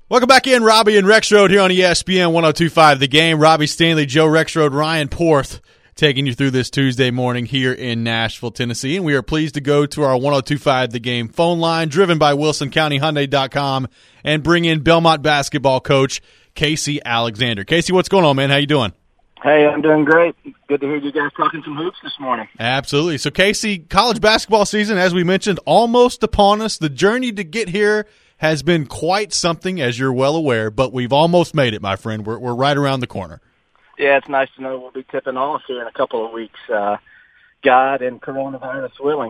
Welcome back in, Robbie and Rexroad here on ESPN 102.5 The Game. Robbie Stanley, Joe Rexroad, Ryan Porth taking you through this Tuesday morning here in Nashville, Tennessee. And we are pleased to go to our 102.5 The Game phone line, driven by WilsonCountyHyundai.com, and bring in Belmont basketball coach Casey Alexander. Casey, what's going on, man? How you doing? Hey, I'm doing great. Good to hear you guys talking some hoops this morning. Absolutely. So, Casey, college basketball season, as we mentioned, almost upon us. The journey to get here has been quite something, as you're well aware, but we've almost made it, my friend. We're right around the corner. Yeah, it's nice to know we'll be tipping off here in a couple of weeks, God and coronavirus willing.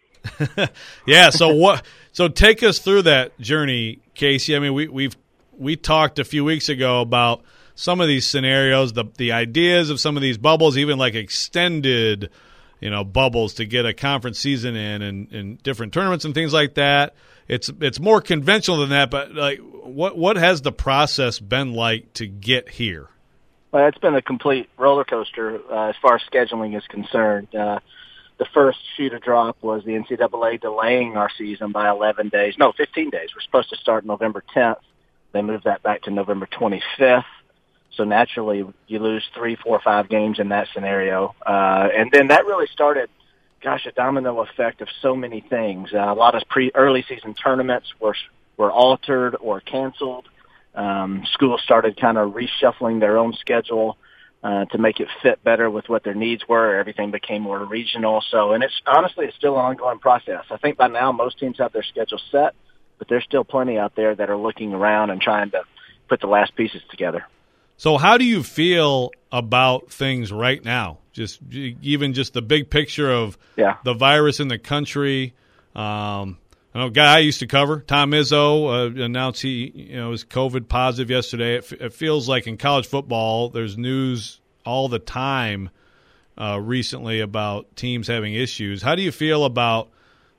Yeah, so take us through that journey, Casey. I mean, we talked a few weeks ago about some of these scenarios, the ideas of some of these bubbles, even like extended, bubbles to get a conference season in and different tournaments and things like that. It's more conventional than that, but like what has the process been like to get here? Well, it's been a complete roller coaster as far as scheduling is concerned. The first shoe to drop was the NCAA delaying our season by 15 days. We're supposed to start November 10th. They moved that back to November 25th. So naturally, you lose 3, 4, 5 games in that scenario. And then that really started, a domino effect of so many things. A lot of early season tournaments were altered or canceled. Schools started kind of reshuffling their own schedule to make it fit better with what their needs were. Everything became more regional. And it's still an ongoing process. I think by now most teams have their schedule set, but there's still plenty out there that are looking around and trying to put the last pieces together. So how do you feel about things right now? Just the big picture of the virus in the country. I know a guy I used to cover, Tom Izzo, announced he was COVID positive yesterday. It feels like in college football there's news all the time recently about teams having issues. How do you feel about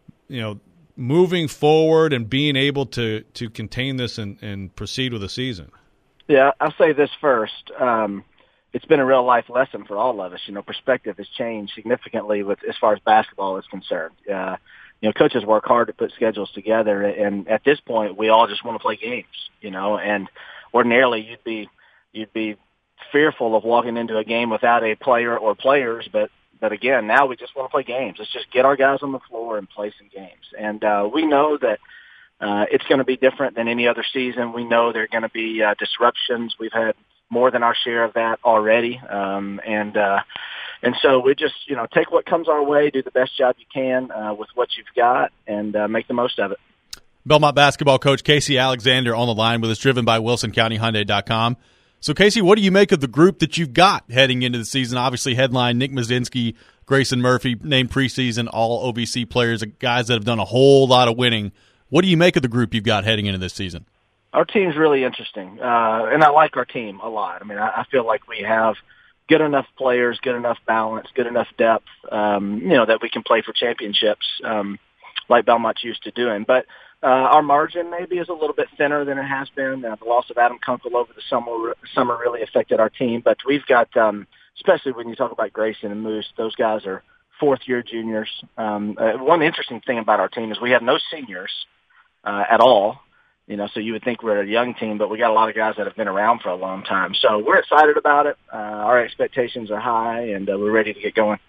moving forward and being able to contain this and proceed with the season? Yeah, I'll say this first. It's been a real life lesson for all of us. Perspective has changed significantly as far as basketball is concerned. Coaches work hard to put schedules together, and at this point, we all just want to play games. And ordinarily, you'd be fearful of walking into a game without a player or players, but again, now we just want to play games. Let's just get our guys on the floor and play some games. And we know that it's going to be different than any other season. We know there are going to be disruptions. We've had more than our share of that already. And so we just, take what comes our way, do the best job you can with what you've got, and make the most of it. Belmont basketball coach Casey Alexander on the line with us, driven by WilsonCountyHyundai.com. So, Casey, what do you make of the group that you've got heading into the season? Obviously, headline Nick Mazinski, Grayson Murphy, named preseason all OVC players, guys that have done a whole lot of winning. What do you make of the group you've got heading into this season? Our team's really interesting, and I like our team a lot. I mean, I feel like we have good enough players, good enough balance, good enough depth, that we can play for championships like Belmont's used to doing. But our margin maybe is a little bit thinner than it has been. The loss of Adam Kunkel over the summer really affected our team. But we've got, especially when you talk about Grayson and Moose, those guys are fourth-year juniors. One interesting thing about our team is we have no seniors at all. So you would think we're a young team, but we got a lot of guys that have been around for a long time. So we're excited about it. Our expectations are high, and we're ready to get going.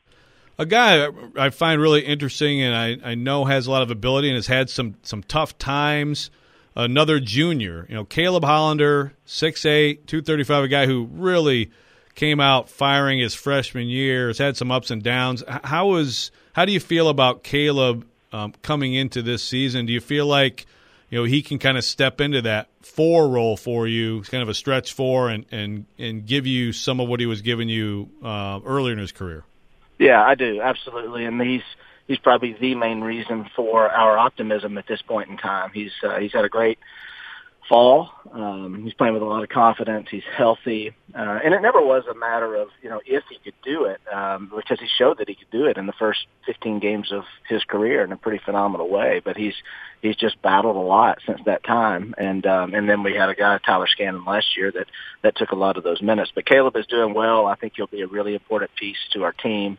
A guy I find really interesting and I know has a lot of ability and has had some tough times, another junior. Caleb Hollander, 6'8", 235, a guy who really came out firing his freshman year, has had some ups and downs. How do you feel about Caleb coming into this season? Do you feel like he can kind of step into that 4 role for you, kind of a stretch 4, and give you some of what he was giving you earlier in his career? Yeah, I do, absolutely. And he's probably the main reason for our optimism at this point in time. He's had a great fall. He's playing with a lot of confidence. He's healthy. And it never was a matter of, if he could do it, because he showed that he could do it in the first 15 games of his career in a pretty phenomenal way. But he's just battled a lot since that time. And then we had a guy, Tyler Scanlon, last year that took a lot of those minutes. But Caleb is doing well. I think he'll be a really important piece to our team.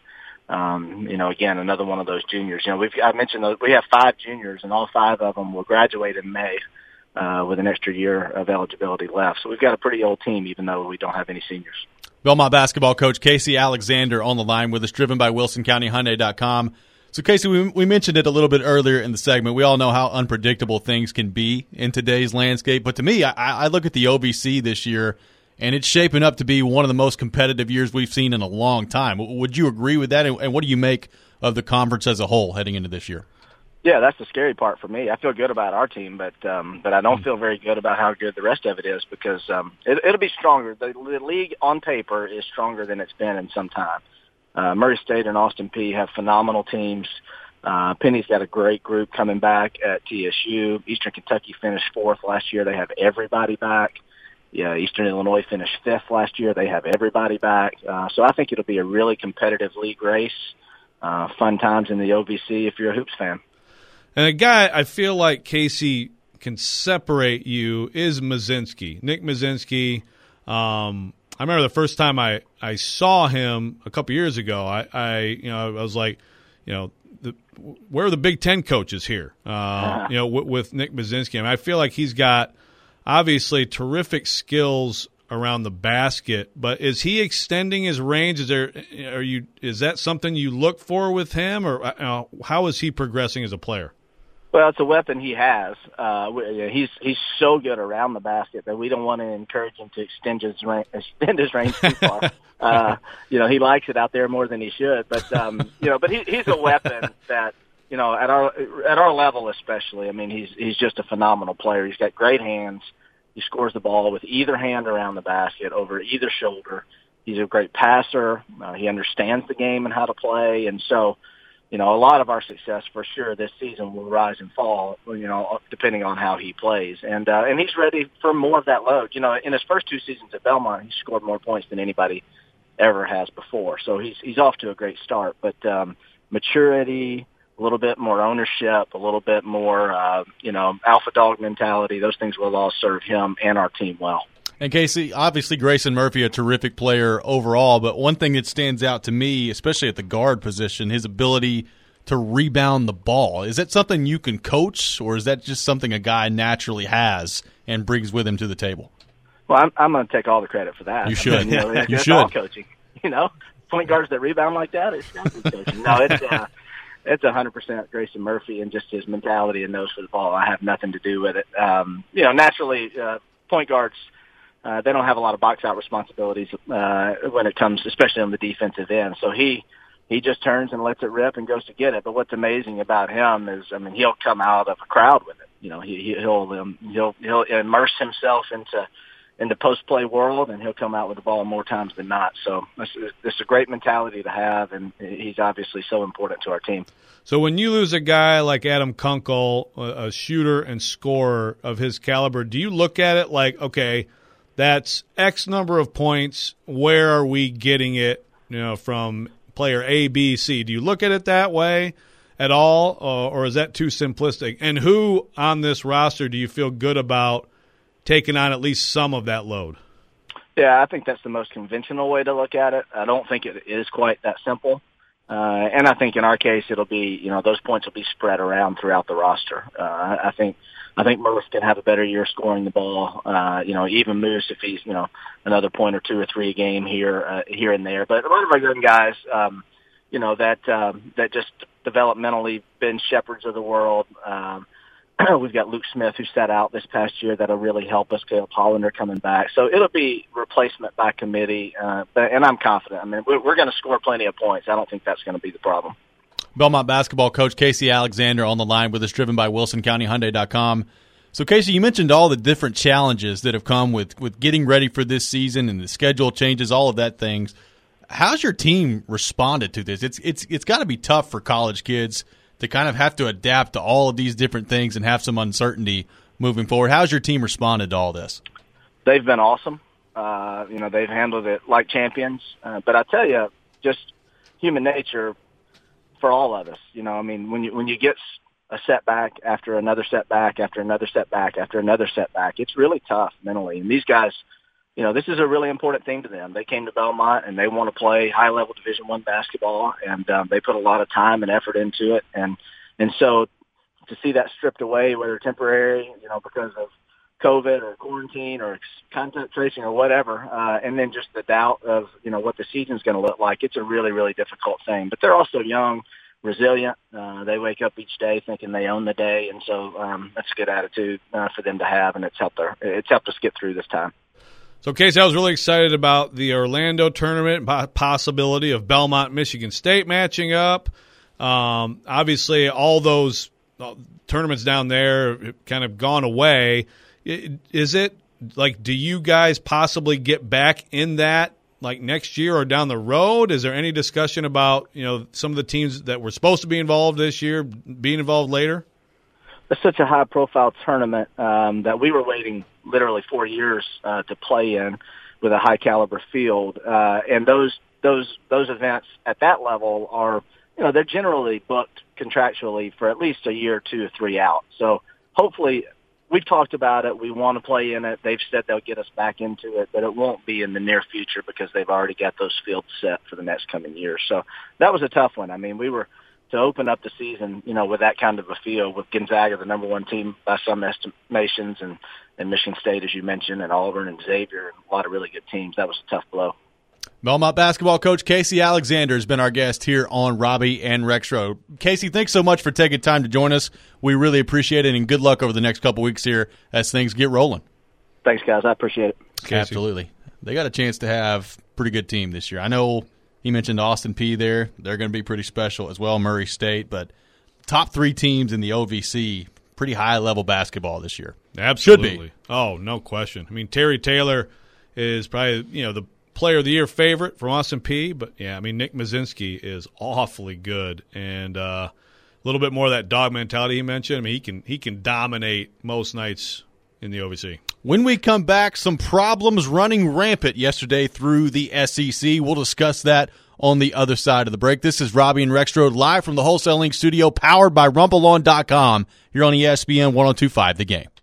Again, another one of those juniors. I mentioned we have 5 juniors, and all 5 of them will graduate in May. with an extra year of eligibility left. So we've got a pretty old team, even though we don't have any seniors. Belmont basketball coach Casey Alexander on the line with us, driven by WilsonCountyHyundai.com. So, Casey, we mentioned it a little bit earlier in the segment. We all know how unpredictable things can be in today's landscape. But to me, I look at the OVC this year, and it's shaping up to be one of the most competitive years we've seen in a long time. Would you agree with that? And what do you make of the conference as a whole heading into this year? Yeah, that's the scary part for me. I feel good about our team, but I don't feel very good about how good the rest of it is because it'll be stronger. The league on paper is stronger than it's been in some time. Murray State and Austin Peay have phenomenal teams. Penny's got a great group coming back at TSU. Eastern Kentucky finished 4th last year. They have everybody back. Yeah, Eastern Illinois finished 5th last year. They have everybody back. So I think it'll be a really competitive league race. Fun times in the OVC if you're a hoops fan. And a guy I feel like, Casey, can separate you is Mazinski. Nick Mazinski. I remember the first time I saw him a couple years ago, I was like, where are the Big Ten coaches here? With Nick Mazinski. I mean, I feel like he's got obviously terrific skills around the basket, but is he extending his range? Is that something you look for with him, or how is he progressing as a player? Well, it's a weapon he has. He's so good around the basket that we don't want to encourage him to extend his range too far. He likes it out there more than he should. But but he's a weapon that at our level especially. I mean, he's just a phenomenal player. He's got great hands. He scores the ball with either hand around the basket, over either shoulder. He's a great passer. He understands the game and how to play, and so. A lot of our success for sure this season will rise and fall, depending on how he plays. And he's ready for more of that load. In his first 2 seasons at Belmont, he scored more points than anybody ever has before. So he's off to a great start. But maturity, a little bit more ownership, a little bit more, alpha dog mentality, those things will all serve him and our team well. And Casey, obviously Grayson Murphy, a terrific player overall, but one thing that stands out to me, especially at the guard position, his ability to rebound the ball. Is that something you can coach, or is that just something a guy naturally has and brings with him to the table? Well, I'm going to take all the credit for that. You should. You should. All coaching. Point guards that rebound like that, it's got to be coaching. No, it's 100% Grayson Murphy and just his mentality and nose for the ball. I have nothing to do with it. Naturally, point guards, they don't have a lot of box-out responsibilities when it comes, especially on the defensive end. So he just turns and lets it rip and goes to get it. But what's amazing about him is, he'll come out of a crowd with it. He'll immerse himself into post-play world, and he'll come out with the ball more times than not. So it's a great mentality to have, and he's obviously so important to our team. So when you lose a guy like Adam Kunkel, a shooter and scorer of his caliber, do you look at it like, okay, that's X number of points. Where are we getting it, from player A, B, C? Do you look at it that way at all, or is that too simplistic? And who on this roster do you feel good about taking on at least some of that load? Yeah, I think that's the most conventional way to look at it. I don't think it is quite that simple. And I think in our case, it'll be, those points will be spread around throughout the roster. I think Murph can have a better year scoring the ball. Even Moose if he's, another point or 2 or 3 a game here and there. But a lot of our young guys, that just developmentally been shepherds of the world. We've got Luke Smith who sat out this past year that'll really help us. Caleb Hollander coming back. So it'll be replacement by committee. And I'm confident. We're going to score plenty of points. I don't think that's going to be the problem. Belmont basketball coach Casey Alexander on the line with us, driven by WilsonCountyHyundai.com. So, Casey, you mentioned all the different challenges that have come with getting ready for this season and the schedule changes, all of that things. How's your team responded to this? It's got to be tough for college kids to kind of have to adapt to all of these different things and have some uncertainty moving forward. How's your team responded to all this? They've been awesome. They've handled it like champions. But I tell you, just human nature for all of us. When you get a setback after another setback after another setback after another setback, it's really tough mentally. And these guys, this is a really important thing to them. They came to Belmont and they want to play high-level Division I basketball, and they put a lot of time and effort into it. And so to see that stripped away, whether temporary, because of COVID or quarantine or contact tracing or whatever, and then just the doubt of, what the season's going to look like. It's a really, really difficult thing. But they're also young, resilient. They wake up each day thinking they own the day, and so that's a good attitude for them to have, and it's helped us get through this time. So, Casey, I was really excited about the Orlando tournament, possibility of Belmont, Michigan State matching up. Obviously, all those tournaments down there have kind of gone away. Is it like, do you guys possibly get back in that like next year or down the road? Is there any discussion about, some of the teams that were supposed to be involved this year being involved later? It's such a high-profile tournament that we were waiting literally 4 years to play in with a high-caliber field, and those events at that level are, they're generally booked contractually for at least a year, 2 or 3 out. So hopefully, we've talked about it. We want to play in it. They've said they'll get us back into it, but it won't be in the near future because they've already got those fields set for the next coming years. So that was a tough one. I mean, we were to open up the season, with that kind of a field, with Gonzaga, the number one team by some estimations, and Michigan State, as you mentioned, and Auburn and Xavier, and a lot of really good teams. That was a tough blow. Belmont basketball coach Casey Alexander has been our guest here on Robbie and Rexroad. Casey, thanks so much for taking time to join us. We really appreciate it, and good luck over the next couple weeks here as things get rolling. Thanks, guys. I appreciate it. Casey. Absolutely. They got a chance to have a pretty good team this year. I know he mentioned Austin Peay there. They're going to be pretty special as well, Murray State, but top 3 teams in the OVC, pretty high-level basketball this year. Absolutely. Should be. Oh, no question. I mean, Terry Taylor is probably, the Player of the Year favorite from Austin Peay, but Nick Mazinski is awfully good, and a little bit more of that dog mentality he mentioned. I mean, he can dominate most nights in the OVC. When we come back, some problems running rampant yesterday through the SEC. We'll discuss that on the other side of the break. This is Robbie and Rexroad live from the Wholesale Link studio, powered by RumbleOn.com here on ESPN 102.5 The Game.